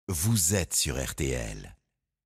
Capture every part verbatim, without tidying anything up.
Vous êtes sur R T L.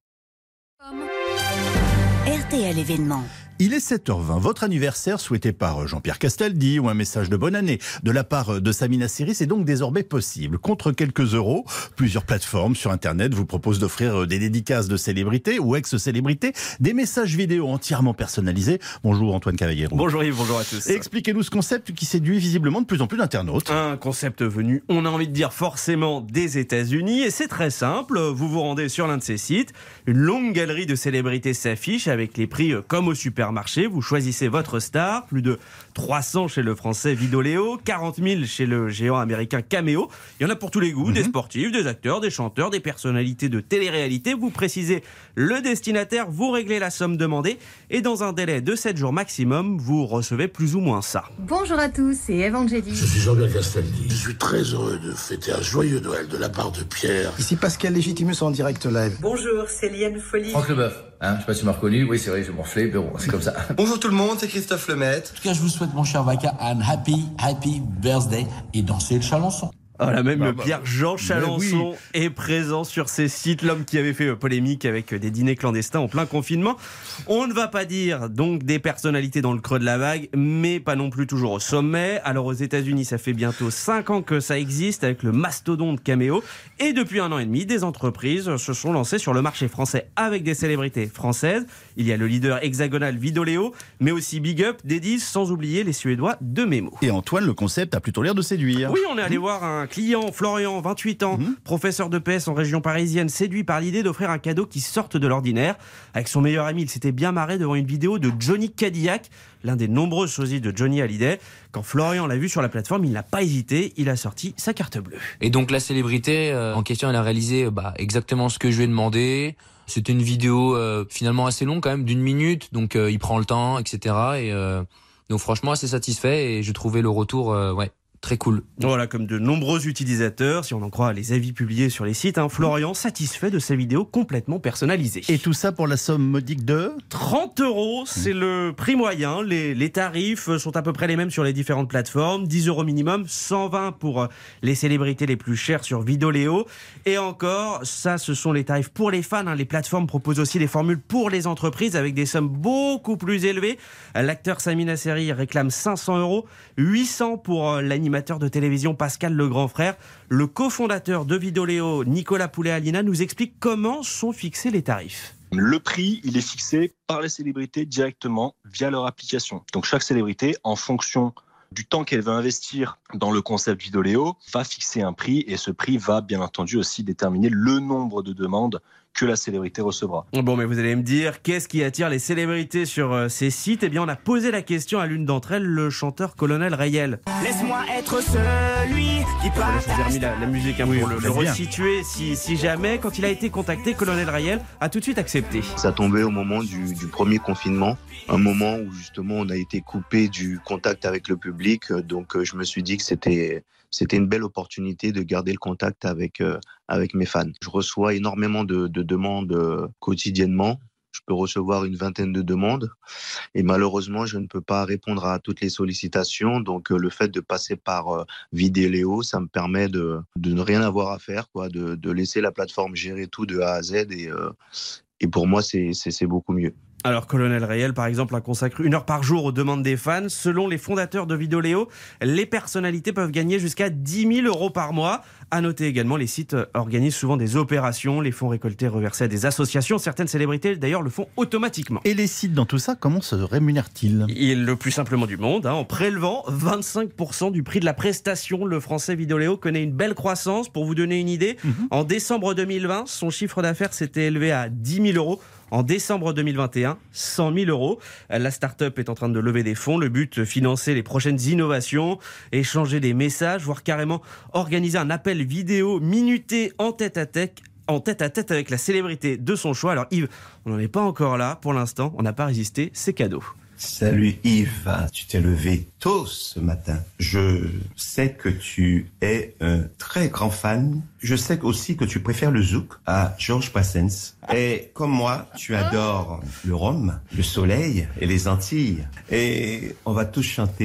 R T L événement. Il est sept heures vingt, votre anniversaire souhaité par Jean-Pierre Castaldi ou un message de bonne année de la part de Samina Seri, c'est donc désormais possible. Contre quelques euros, plusieurs plateformes sur Internet vous proposent d'offrir des dédicaces de célébrités ou ex-célébrités, des messages vidéo entièrement personnalisés. Bonjour Antoine Cavallero. Bonjour Yves, bonjour à tous. Expliquez-nous ce concept qui séduit visiblement de plus en plus d'internautes. Un concept venu, on a envie de dire forcément des États-Unis, et c'est très simple. Vous vous rendez sur l'un de ces sites, une longue galerie de célébrités s'affiche avec les prix comme au supermarché. Vous choisissez votre star, plus de trois cents chez le français Vidéoléo, quarante mille chez le géant américain Cameo. Il y en a pour tous les goûts, mmh. des sportifs, des acteurs, des chanteurs, des personnalités de télé-réalité. Vous précisez le destinataire, vous réglez la somme demandée et dans un délai de sept jours maximum, vous recevez plus ou moins ça. Bonjour à tous, c'est Evangélie. Je suis Jean-Pierre Castaldi. Je suis très heureux de fêter un joyeux Noël de la part de Pierre. Ici Pascal Légitimus en direct live. Bonjour, c'est Liane Folly. Franck Leboeuf. Hein, je sais pas si tu m'as reconnu, oui c'est vrai, je m'en reflé, mais bon, c'est comme ça. Bonjour tout le monde, c'est Christophe Lemaitre. En tout cas, je vous souhaite, mon cher Vaca, un happy, happy birthday et dansez le chalençon. Voilà, même bah, le bah, Pierre Jean Chalençon oui. est présent sur ces sites, l'homme qui avait fait polémique avec des dîners clandestins en plein confinement. On ne va pas dire donc des personnalités dans le creux de la vague, mais pas non plus toujours au sommet. Alors aux États-Unis, ça fait bientôt cinq ans que ça existe avec le mastodonte Cameo, et depuis un an et demi, des entreprises se sont lancées sur le marché français avec des célébrités françaises. Il y a le leader hexagonal Vidéoléo, mais aussi Big Up, Dediz, sans oublier les Suédois de Memo. Et Antoine, le concept a plutôt l'air de séduire. Oui, on est allé mmh. voir un client, Florian, vingt-huit ans, mmh. professeur de P S en région parisienne, séduit par l'idée d'offrir un cadeau qui sorte de l'ordinaire. Avec son meilleur ami, il s'était bien marré devant une vidéo de Johnny Cadillac, l'un des nombreux sosies de Johnny Hallyday. Quand Florian l'a vu sur la plateforme, il n'a pas hésité, il a sorti sa carte bleue. Et donc la célébrité euh, en question, elle a réalisé bah, exactement ce que je lui ai demandé. C'était une vidéo euh, finalement assez longue quand même, d'une minute, donc euh, il prend le temps, et cetera. Et euh, donc franchement assez satisfait et j'ai trouvé le retour, euh, ouais. Très cool. Voilà, comme de nombreux utilisateurs, si on en croit les avis publiés sur les sites, hein, Florian satisfait de ses vidéos complètement personnalisées. Et tout ça pour la somme modique de trente euros, c'est mmh. le prix moyen. Les, les tarifs sont à peu près les mêmes sur les différentes plateformes. dix euros minimum, cent vingt pour les célébrités les plus chères sur Vidéoléo. Et encore, ça, ce sont les tarifs pour les fans. Hein. Les plateformes proposent aussi des formules pour les entreprises avec des sommes beaucoup plus élevées. L'acteur Samina Seri réclame cinq cents euros, huit cents pour l'animateur de télévision Pascal le grand frère. Le cofondateur de Vidéoléo, Nicolas Poulet-Alina, nous explique comment sont fixés les tarifs. Le prix, il est fixé par les célébrités directement via leur application. Donc chaque célébrité, en fonction du temps qu'elle va investir dans le concept Vidéoléo, va fixer un prix et ce prix va bien entendu aussi déterminer le nombre de demandes que la célébrité recevra. Bon, mais vous allez me dire, qu'est-ce qui attire les célébrités sur euh, ces sites ? Eh bien, on a posé la question à l'une d'entre elles, le chanteur Colonel Rayel. Laisse-moi être celui qui parle. Je vous ai remis la, la musique hein, oui, pour le, le resituer si, si jamais. Quand il a été contacté, Colonel Rayel a tout de suite accepté. Ça tombait au moment du, du premier confinement, un moment où justement on a été coupé du contact avec le public. Donc je me suis dit que c'était... C'était une belle opportunité de garder le contact avec, euh, avec mes fans. Je reçois énormément de, de demandes euh, quotidiennement. Je peux recevoir une vingtaine de demandes et malheureusement, je ne peux pas répondre à toutes les sollicitations. Donc, euh, le fait de passer par euh, Vidéoléo, ça me permet de, de ne rien avoir à faire, quoi, de, de laisser la plateforme gérer tout de A à Z et, euh, et pour moi, c'est, c'est, c'est beaucoup mieux. Alors, Colonel Rayel, par exemple, a consacré une heure par jour aux demandes des fans. Selon les fondateurs de Vidéoléo, les personnalités peuvent gagner jusqu'à dix mille euros par mois. À noter également, les sites organisent souvent des opérations. Les fonds récoltés reversés à des associations. Certaines célébrités, d'ailleurs, le font automatiquement. Et les sites, dans tout ça, comment se rémunèrent-ils ? Il le plus simplement du monde, hein, en prélevant vingt-cinq pour cent du prix de la prestation. Le français Vidéoléo connaît une belle croissance. Pour vous donner une idée, mmh. en décembre deux mille vingt, son chiffre d'affaires s'était élevé à dix mille euros. En décembre deux mille vingt et un, cent mille euros. La start-up est en train de lever des fonds. Le but, financer les prochaines innovations, échanger des messages, voire carrément organiser un appel vidéo minuté en tête-à-tête, en tête-à-tête avec la célébrité de son choix. Alors Yves, on n'en est pas encore là pour l'instant. On n'a pas résisté, c'est cadeau. Salut Yves, tu t'es levé tôt ce matin. Je sais que tu es un très grand fan. Je sais aussi que tu préfères le zouk à Georges Brassens. Et comme moi, tu adores le rhum, le soleil et les Antilles. Et on va tous chanter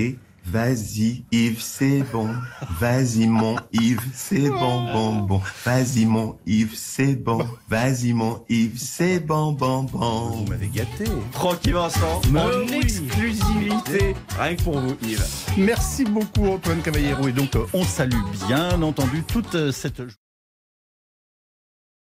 Vas-y Yves, c'est bon. Vas-y mon Yves, c'est bon, bon, bon. Vas-y mon Yves, c'est bon. Vas-y mon Yves, c'est bon, bon, bon. Vous m'avez gâté. Francky Vincent, Mais en oui. exclusivité, rien que pour vous, Yves. Merci beaucoup Antoine Cavallero. Et donc, euh, on salue bien entendu toute euh, cette...